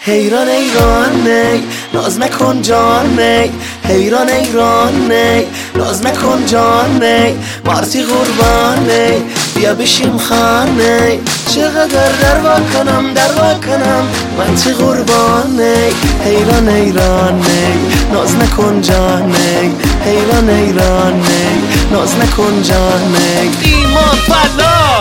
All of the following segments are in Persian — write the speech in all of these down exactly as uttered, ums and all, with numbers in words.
حیران ایران نی ناز نکن جان نی حیران ایران نی ناز نکن جان نی مارتی قربان نی بیا بشیم خانه چقدر دروا کنم دروا کنم من تی قربان نی حیران ایران نی ناز نکن جان نی حیران ایران نی ناز نکن جان نی ایمان فلا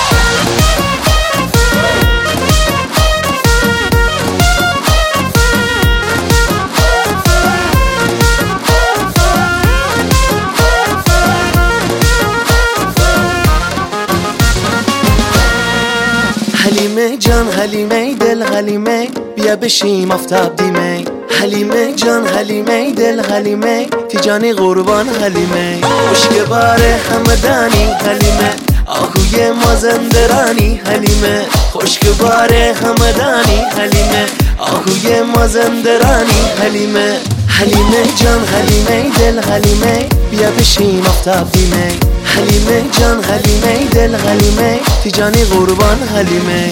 حلیمه جان حلیمه دل حلیمه بیا بشیم آفتاب دیمه حلیمه جان حلیمه دل حلیمه تیجانی قربان حلیمه خوشگوار همدانی حلیمه آهوی مازندرانی حلیمه خوشگوار همدانی حلیمه آهوی مازندرانی حلیمه حلیمه جان حلیمه دل حلیمه بیا بشیم آفتاب دیمه حلیمه جان حلیمه دل حلیمه تیجانی قربان حلیمه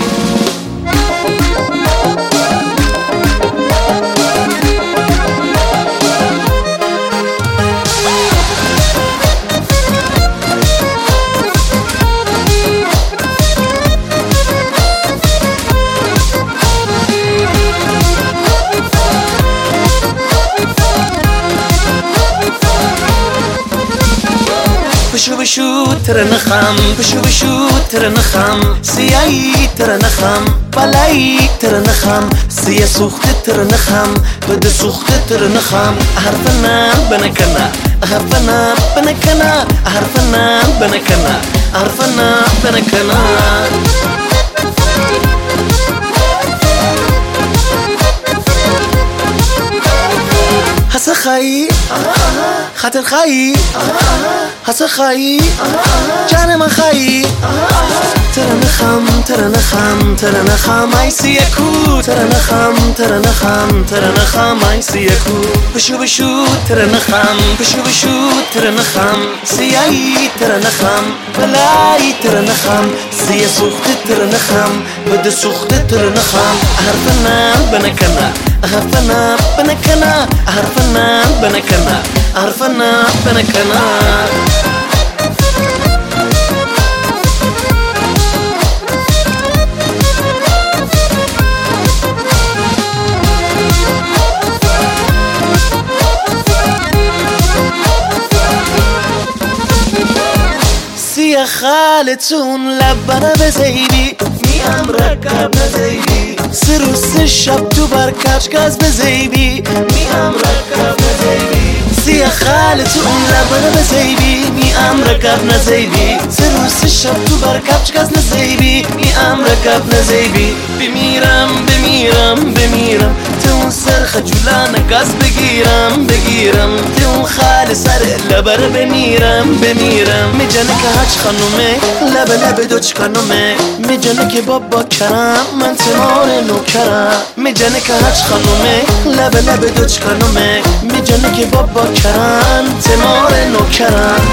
بشو بشو تر نخم بشو بشو تر نخم سیایی تر نخم بلایی تر نخم سیه سوخت تر نخم بد سوخت تر نخم حرفنا بنکنا حرفنا بنکنا حرفنا بنکنا حرفنا بنکنا حس خایی خاطر خایی حس خایی جان من خایی تر نخم تر نخم تر نخم ای سیکو تر نخم تر نخم تر نخم ای سیکو بشو بشو تر نخم بشو بشو تر نخم سیایی تر نخم بلایی تر نخم سیه سوخت تر نخم بد سوخت تر نخم حرفنا بنکنا حرفنا بنکنا حرفنا بنکنا حرفنا بنکنا سیه خالتون لبنه بزیبی میم رکب نزیبی سر و سه شب تو برکش گز بزیبی میم رکب نزیبی سیه خالتون لبنه بزیبی میم رکب نزیبی سر و سه شب تو برکش گز نزیبی میم رکب نزیبی بمیرم بمیرم بمیرم تو سر خجولانه گز بگیرم بگیرم تو خال سر لبر بمیرم بمیرم میجنه که هچ خانومه لب لب دوچ خانومه میجنه که بابا کرم من تمار نوکرم میجنه که هچ خانومه لب لب دوچ خانومه میجنه که بابا کرم تمار نوکرم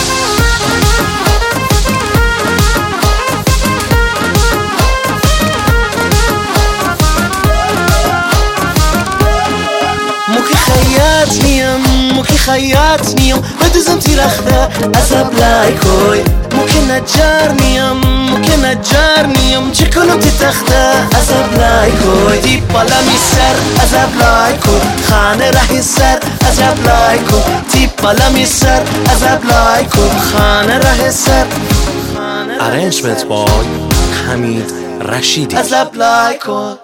موکی خیاط نیم موکی خیاط نیم بدوزم تیرخته عذاب لایکوی موکی نجار نیم موکی نجار نیم چه کنم تی تخته عذاب لایکوی دی بالا می سر عذاب لایکوی خانه رهی سر عذاب لایکوی دی بالا می سر عذاب لایکوی خانه رهی سر Arrangement by Hamid Rashidi. عذاب لایکوی